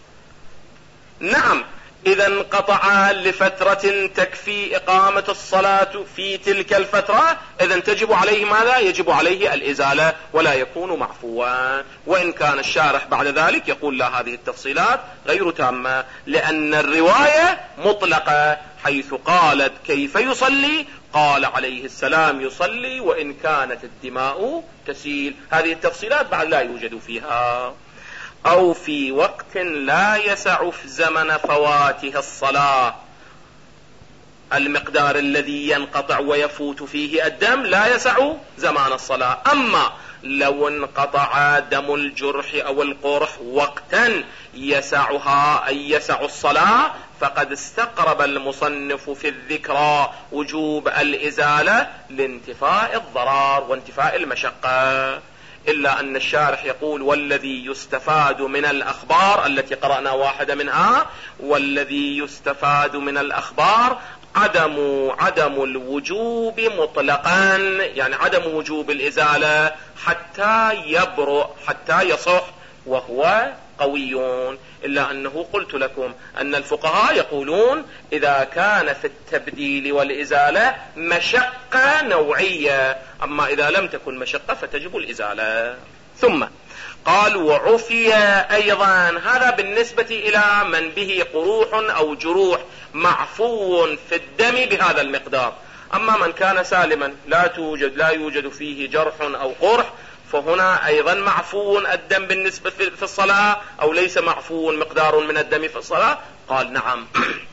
A: نعم، إذا انقطع لفترة تكفي إقامة الصلاة في تلك الفترة إذا تجب عليه ماذا؟ يجب عليه الإزالة ولا يكون معفوا. وإن كان الشارح بعد ذلك يقول لا، هذه التفصيلات غير تامة، لأن الرواية مطلقة حيث قالت كيف يصلي، قال عليه السلام يصلي وإن كانت الدماء تسيل. هذه التفصيلات بعد لا يوجد فيها. أو في وقت لا يسع في زمن فواته الصلاة، المقدار الذي ينقطع ويفوت فيه الدم لا يسع زمان الصلاة. أما لو انقطع دم الجرح أو القرح وقتا يسعها أي يسع الصلاة فقد استقرب المصنف في الذكرى وجوب الإزالة لانتفاء الضرر وانتفاء المشقة. إلا أن الشارح يقول والذي يستفاد من الأخبار التي قرأنا واحدة منها، والذي يستفاد من الأخبار عدم عدم الوجوب مطلقا، يعني عدم وجوب الإزالة حتى يبرئ حتى يصح وهو قوي. إلا أنه قلت لكم أن الفقهاء يقولون إذا كان في التبديل والإزالة مشقة نوعية، أما إذا لم تكن مشقة فتجب الإزالة. ثم قال وعفي أيضا، هذا بالنسبة إلى من به قروح أو جروح معفو في الدم بهذا المقدار. أما من كان سالما لا توجد لا يوجد فيه جرح أو قرح، فهنا أيضا معفو الدم بالنسبة في الصلاة أو ليس معفو مقدار من الدم في الصلاة؟ قال نعم.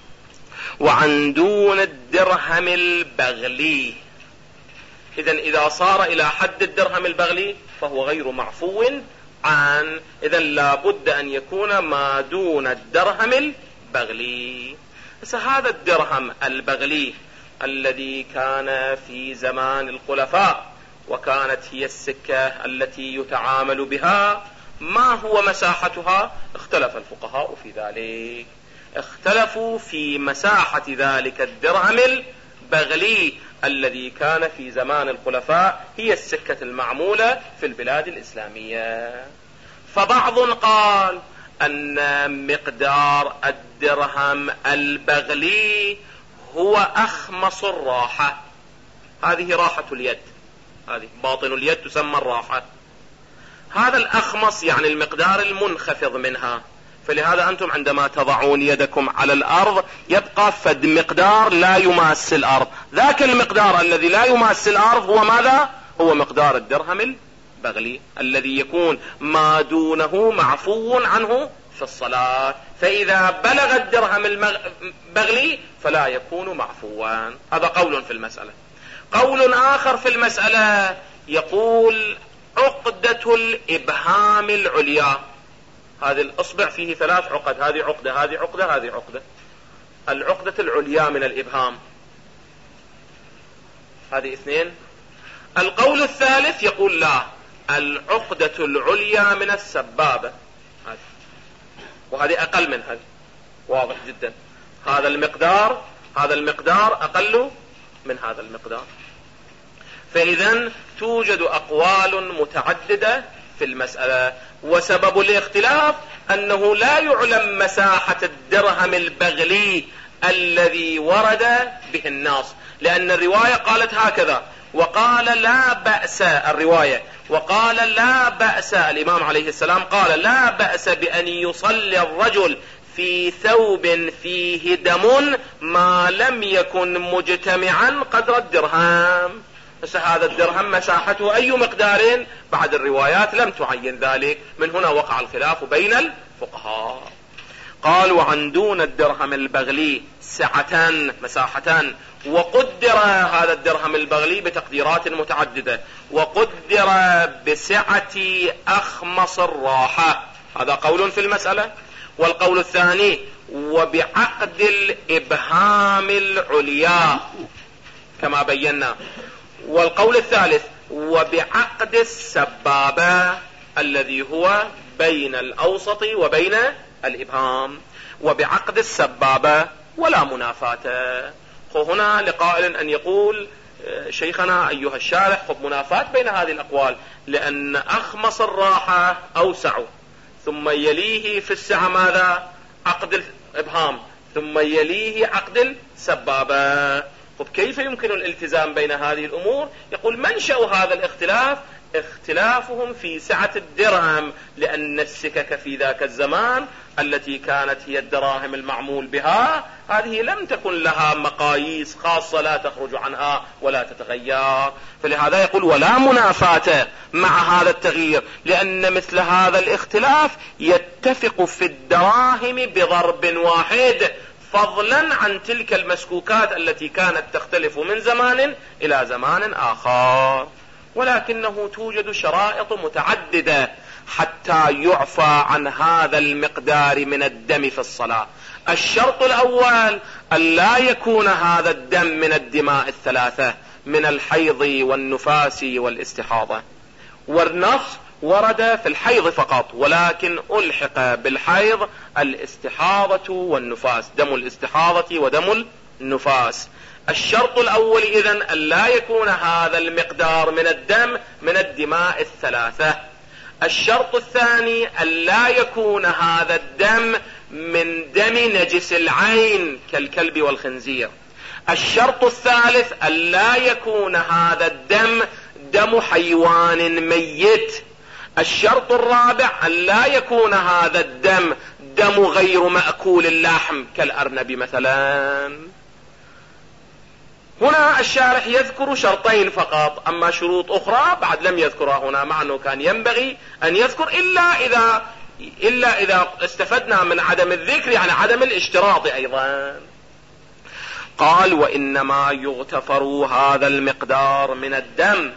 A: وعن دون الدرهم البغلي، إذن إذا صار إلى حد الدرهم البغلي فهو غير معفو عن، إذن لابد أن يكون ما دون الدرهم البغلي. بس هذا الدرهم البغلي الذي كان في زمان الخلفاء وكانت هي السكة التي يتعامل بها، ما هو مساحتها؟ اختلف الفقهاء في ذلك، اختلفوا في مساحة ذلك الدرهم البغلي الذي كان في زمان الخلفاء هي السكة المعمولة في البلاد الإسلامية. فبعض قال أن مقدار الدرهم البغلي هو أخمص الراحة، هذه راحة اليد، هذه باطن اليد تسمى الراحة، هذا الأخمص يعني المقدار المنخفض منها. فلهذا أنتم عندما تضعون يدكم على الأرض يبقى فد مقدار لا يماس الأرض، ذاك المقدار الذي لا يماس الأرض هو ماذا؟ هو مقدار الدرهم البغلي الذي يكون ما دونه معفو عنه في الصلاة. فإذا بلغ الدرهم البغلي فلا يكون معفوا. هذا قول في المسألة. قول آخر في المسألة يقول عقدة الإبهام العليا، هذه الأصبع فيه ثلاث عقد، هذه عقدة هذه عقدة هذه عقدة، العقدة العليا من الإبهام هذه اثنين. القول الثالث يقول لا، العقدة العليا من السبابة هذه، وهذه أقل من هذه، واضح جدا، هذا المقدار هذا المقدار أقل من هذا المقدار. فإذن توجد أقوال متعددة في المسألة، وسبب الاختلاف أنه لا يعلم مساحة الدرهم البغلي الذي ورد به النص، لأن الرواية قالت هكذا وقال لا بأس، الرواية وقال لا بأس، الإمام عليه السلام قال لا بأس بأن يصلي الرجل في ثوب فيه دم ما لم يكن مجتمعا قدر الدرهم. بس هذا الدرهم مساحته أي مقدار؟ بعد الروايات لم تعين ذلك، من هنا وقع الخلاف بين الفقهاء. قال وعن دون الدرهم البغلي سعة مساحة، وقدر هذا الدرهم البغلي بتقديرات متعددة، وقدر بسعة أخمص الراحة، هذا قول في المسألة. والقول الثاني وبعقد الإبهام العليا كما بينا. والقول الثالث وبعقد السبابة الذي هو بين الأوسط وبين الإبهام، وبعقد السبابة ولا منافاة. هنا لقائل أن يقول شيخنا أيها الشارح خذ منافاة بين هذه الأقوال، لأن أخمص الراحة أوسع، ثم يليه في السعة ماذا؟ عقد الإبهام، ثم يليه عقد السبابة. طب كيف يمكن الالتزام بين هذه الأمور؟ يقول منشأ هذا الاختلاف اختلافهم في سعة الدرهم، لأن السكك في ذاك الزمان التي كانت هي الدراهم المعمول بها هذه لم تكن لها مقاييس خاصة لا تخرج عنها ولا تتغير، فلهذا يقول ولا منافاة مع هذا التغيير، لأن مثل هذا الاختلاف يتفق في الدراهم بضرب واحد، فضلا عن تلك المسكوكات التي كانت تختلف من زمان إلى زمان آخر. ولكنه توجد شرائط متعددة حتى يعفى عن هذا المقدار من الدم في الصلاة. الشرط الأول أن لا يكون هذا الدم من الدماء الثلاثة، من الحيض والنفاس والاستحاضة. والنص ورد في الحيض فقط، ولكن ألحق بالحيض الاستحاضة والنفاس، دم الاستحاضة ودم النفاس. الشرط الأول إذن أن لا يكون هذا المقدار من الدم من الدماء الثلاثة. الشرط الثاني أن لا يكون هذا الدم من دم نجس العين كالكلب والخنزير. الشرط الثالث أن لا يكون هذا الدم دم حيوان ميت. الشرط الرابع أن لا يكون هذا الدم دم غير مأكول اللحم كالأرنب مثلا. هنا الشارح يذكر شرطين فقط، أما شروط أخرى بعد لم يذكرها هنا، مع أنه كان ينبغي أن يذكر إلا إذا إلا إذا استفدنا من عدم الذكر يعني عدم الاشتراط أيضا. قال: وإنما يغتفر هذا المقدار من الدم،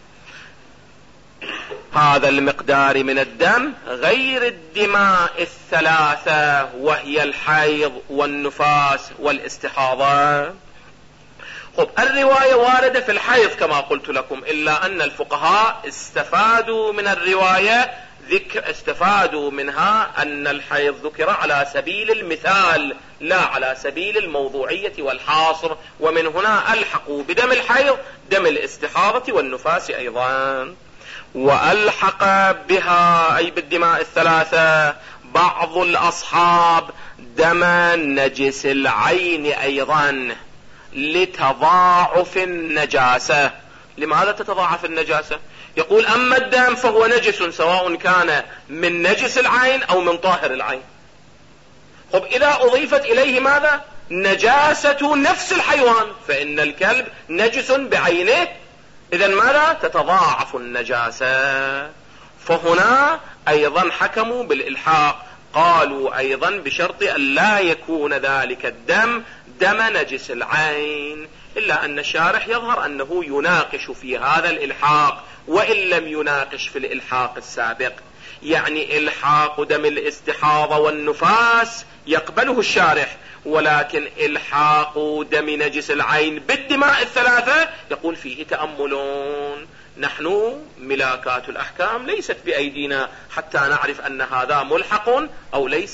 A: هذا المقدار من الدم غير الدماء الثلاثة وهي الحيض والنفاس والاستحاضة. خب، الرواية واردة في الحيض كما قلت لكم، إلا أن الفقهاء استفادوا من الرواية ذكر استفادوا منها أن الحيض ذكر على سبيل المثال لا على سبيل الموضوعية والحاصر، ومن هنا ألحقوا بدم الحيض دم الاستحاضة والنفاس أيضا. وألحق بها أي بالدماء الثلاثة بعض الأصحاب دم نجس العين أيضا لتضاعف النجاسة. لماذا تتضاعف النجاسة؟ يقول: أما الدم فهو نجس سواء كان من نجس العين أو من طاهر العين. خب، إذا أضيفت إليه ماذا؟ نجاسة نفس الحيوان، فإن الكلب نجس بعينه، إذن ماذا؟ تتضاعف النجاسة. فهنا أيضا حكموا بالإلحاق، قالوا أيضا بشرط أن لا يكون ذلك الدم دم نجس العين، إلا أن الشارح يظهر أنه يناقش في هذا الإلحاق وإن لم يناقش في الإلحاق السابق. يعني إلحاق دم الاستحاضة والنفاس يقبله الشارح، ولكن إلحاق دم نجس العين بالدماء الثلاثة يقول فيه تأملون. نحن ملاكات الأحكام ليست بأيدينا حتى نعرف أن هذا ملحق أو ليس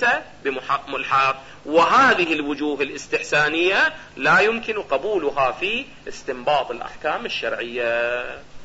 A: بملحق، وهذه الوجوه الاستحسانية لا يمكن قبولها في استنباط الأحكام الشرعية.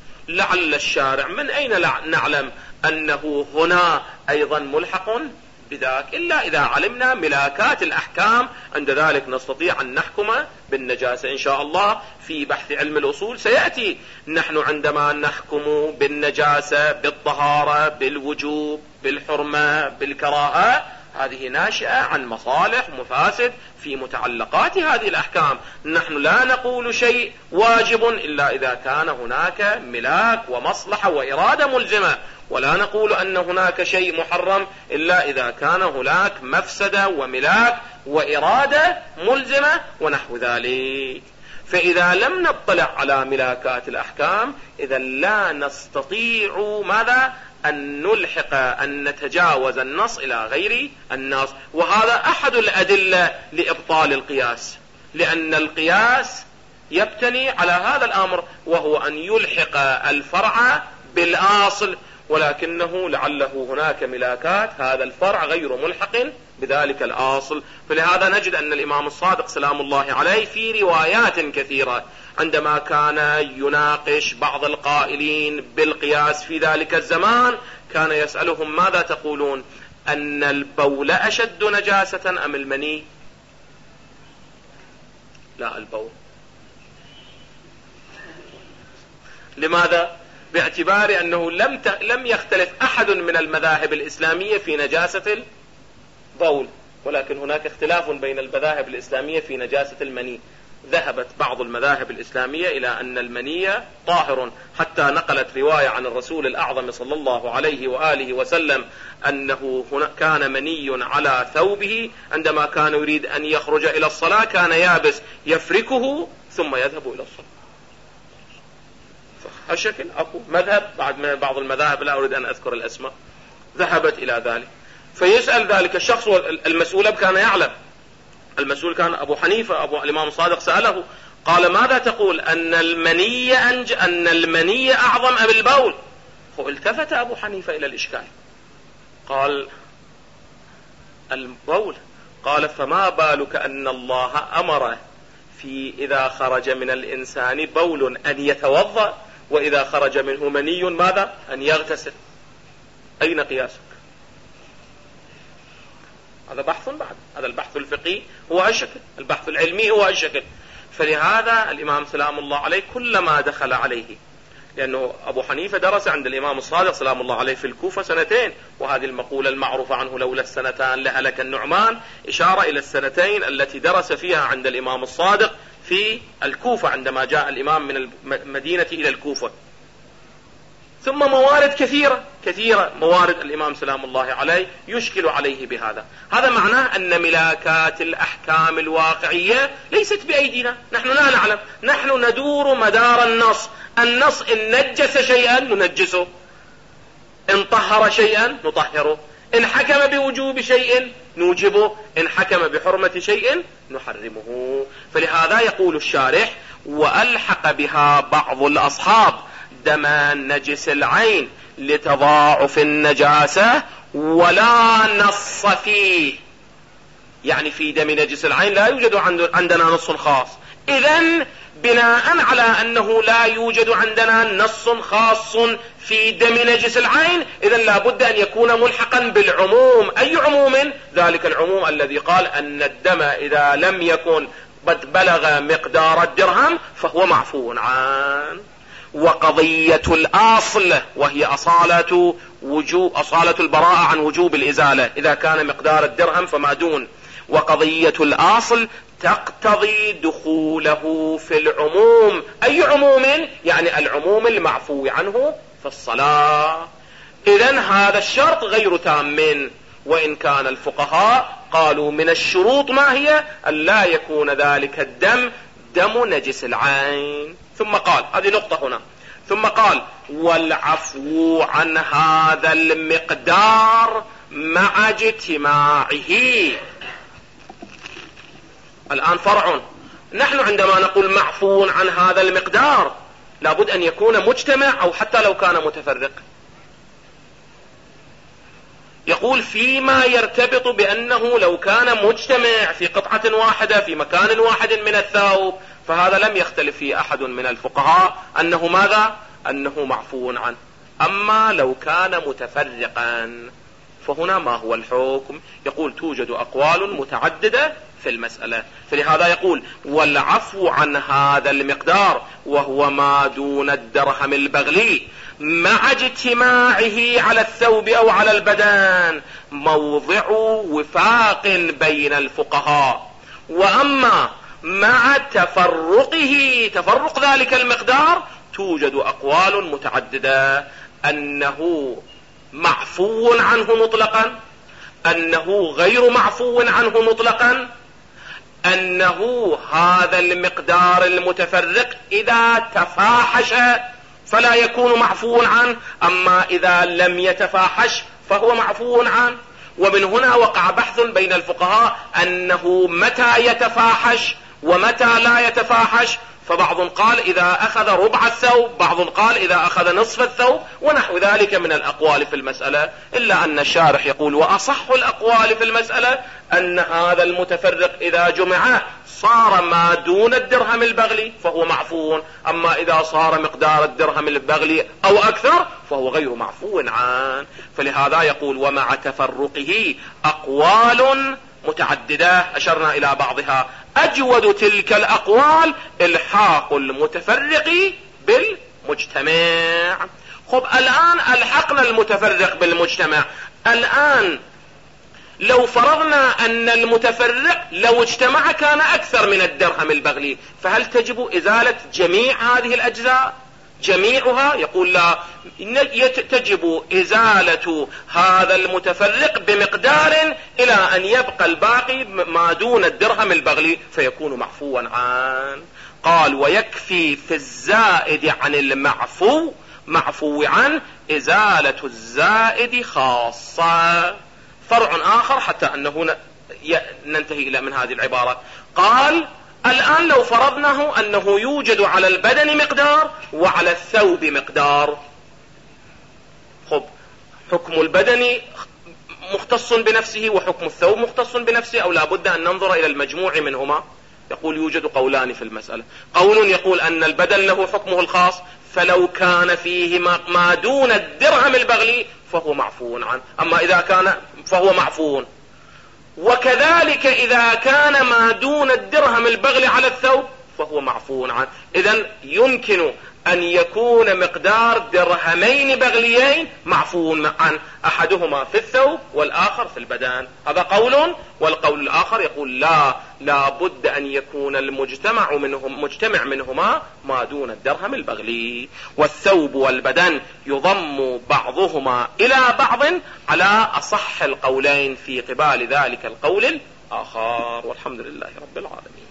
A: لعل الشارع من أين نعلم أنه هنا أيضا ملحق بذاك، إلا إذا علمنا ملاكات الأحكام، عند ذلك نستطيع أن نحكم بالنجاسة إن شاء الله. في بحث علم الأصول سيأتي نحن عندما نحكم بالنجاسة بالطهارة بالوجوب بالحرمة بالكراهة، هذه ناشئة عن مصالح ومفاسد في متعلقات هذه الأحكام. نحن لا نقول شيء واجب إلا إذا كان هناك ملاك ومصلحة وإرادة ملزمة، ولا نقول أن هناك شيء محرم إلا إذا كان هناك مفسدة وملاك وإرادة ملزمة ونحو ذلك. فإذا لم نطلع على ملاكات الأحكام إذا لا نستطيع ماذا؟ أن نلحق أن نتجاوز النص إلى غير النص. وهذا أحد الأدلة لإبطال القياس، لأن القياس يبتني على هذا الأمر، وهو أن يلحق الفرع بالأصل، ولكنه لعله هناك ملاكات هذا الفرع غير ملحق بذلك الأصل. فلهذا نجد أن الإمام الصادق سلام الله عليه في روايات كثيرة عندما كان يناقش بعض القائلين بالقياس في ذلك الزمان كان يسألهم: ماذا تقولون؟ أن البول أشد نجاسة أم المني؟ لا، البول. لماذا؟ باعتبار أنه لم لم يختلف أحد من المذاهب الإسلامية في نجاسة البول، ولكن هناك اختلاف بين المذاهب الإسلامية في نجاسة المني. ذهبت بعض المذاهب الإسلامية إلى أن المني طاهر، حتى نقلت رواية عن الرسول الأعظم صلى الله عليه وآله وسلم أنه كان مني على ثوبه عندما كان يريد أن يخرج إلى الصلاة كان يابس يفركه ثم يذهب إلى الصلاة. هالشكل أكو مذهب بعد من بعض المذاهب لا أريد أن أذكر الأسماء ذهبت إلى ذلك. فيسأل ذلك الشخص المسؤول كان يعلم، المسؤول كان أبو حنيفة أبو الإمام الصادق سأله قال: ماذا تقول؟ أن المني أنج أن المني أعظم أم البول؟ فالتفت أبو حنيفة إلى الإشكال، قال البول، قال فما بالك أن الله أمر في إذا خرج من الإنسان بول أن يتوضأ، وإذا خرج منه مني ماذا؟ أن يغتسل. أين قياسك؟ هذا بحث بعد، هذا البحث الفقهي هو هالشكل، البحث العلمي هو هالشكل. فلهذا الإمام سلام الله عليه كلما دخل عليه، لأنه أبو حنيفة درس عند الإمام الصادق سلام الله عليه في الكوفة سنتين، وهذه المقولة المعروفة عنه لولا السنتان لهلك النعمان، إشارة إلى السنتين التي درس فيها عند الإمام الصادق في الكوفة عندما جاء الإمام من المدينة إلى الكوفة. ثم موارد كثيرة كثيرة موارد الإمام سلام الله عليه يشكل عليه بهذا. هذا معناه أن ملاكات الأحكام الواقعية ليست بأيدينا، نحن لا نعلم، نحن ندور مدار النص. النص إن نجس شيئا ننجسه، إن طهر شيئا نطهره، إن حكم بوجوب شيء نوجبه، إن حكم بحرمة شيء نحرمه. فلهذا يقول الشارح: وألحق بها بعض الأصحاب دم نجس العين لتضاعف النجاسة ولا نص فيه. يعني في دم نجس العين لا يوجد عندنا نص خاص، إذن بناء على أنه لا يوجد عندنا نص خاص في دم نجس العين، إذن لا بد أن يكون ملحقا بالعموم. أي عموم؟ ذلك العموم الذي قال أن الدم إذا لم يكن قد بلغ مقدار الدرهم فهو معفو عنه. وقضية الأصل وهي أصالة وجوب أصالة البراءة عن وجوب الإزالة إذا كان مقدار الدرهم فما دون. وقضية الأصل تقتضي دخوله في العموم. أي عموم؟ يعني العموم المعفو عنه في الصلاة. إذن هذا الشرط غير تام، وإن كان الفقهاء قالوا من الشروط ما هي؟ أن لا يكون ذلك الدم دم نجس العين. ثم قال، هذه نقطة هنا، ثم قال: والعفو عن هذا المقدار مع اجتماعه. الآن فرع، نحن عندما نقول معفو عن هذا المقدار لابد أن يكون مجتمع أو حتى لو كان متفرق. يقول فيما يرتبط بأنه لو كان مجتمع في قطعة واحدة في مكان واحد من الثوب فهذا لم يختلف فيه أحد من الفقهاء أنه ماذا؟ أنه معفو عنه. أما لو كان متفرقا فهنا ما هو الحكم؟ يقول توجد أقوال متعددة في المسألة، فلهذا يقول: والعفو عن هذا المقدار وهو ما دون الدرهم البغلي مع اجتماعه على الثوب أو على البدن موضع وفاق بين الفقهاء. وأما مع تفرقه تفرق ذلك المقدار توجد أقوال متعددة، أنه معفو عنه مطلقا، أنه غير معفو عنه مطلقا، أنه هذا المقدار المتفرق إذا تفاحش فلا يكون معفو عنه، أما إذا لم يتفاحش فهو معفو عنه. ومن هنا وقع بحث بين الفقهاء أنه متى يتفاحش ومتى لا يتفاحش، فبعض قال إذا أخذ ربع الثوب، بعض قال إذا أخذ نصف الثوب، ونحو ذلك من الأقوال في المسألة. إلا أن الشارح يقول: وأصح الأقوال في المسألة أن هذا المتفرق إذا جمع صار ما دون الدرهم البغلي فهو معفو، أما إذا صار مقدار الدرهم البغلي أو أكثر فهو غير معفو عنه. فلهذا يقول: ومع تفرقه أقوال متعددة أشرنا إلى بعضها، أجود تلك الأقوال الحاق المتفرق بالمجتمع. خب الآن ألحقنا المتفرق بالمجتمع، الآن لو فرضنا أن المتفرق لو اجتمع كان أكثر من الدرهم البغلي، فهل تجب إزالة جميع هذه الأجزاء جميعها؟ يقول لا، تجب إزالة هذا المتفرق بمقدار إلى أن يبقى الباقي ما دون الدرهم البغلي فيكون معفوا عنه. قال: ويكفي في الزائد عن المعفو معفو عنه إزالة الزائد خاصة. فرع آخر حتى أنه ننتهي إلى من هذه العبارة. قال: الآن لو فرضناه أنه يوجد على البدن مقدار وعلى الثوب مقدار، خب حكم البدن مختص بنفسه وحكم الثوب مختص بنفسه، أو لا بد أن ننظر إلى المجموع منهما؟ يقول يوجد قولان في المسألة. قول يقول أن البدن له حكمه الخاص، فلو كان فيه ما دون الدرهم البغلي فهو معفو عنه، أما إذا كان فهو معفو. وكذلك إذا كان ما دون الدرهم البغلي على الثوب فهو معفو عنه. إذن يمكن أن يكون مقدار درهمين بغليين معفو عنه، أحدهما في الثوب والآخر في البدن. هذا قول. والقول الآخر يقول لا، لا بد أن يكون المجتمع منهم مجتمع منهما ما دون الدرهم البغلي. والثوب والبدن يضم بعضهما إلى بعض على أصح القولين في قبال ذلك القول الآخر. والحمد لله رب العالمين.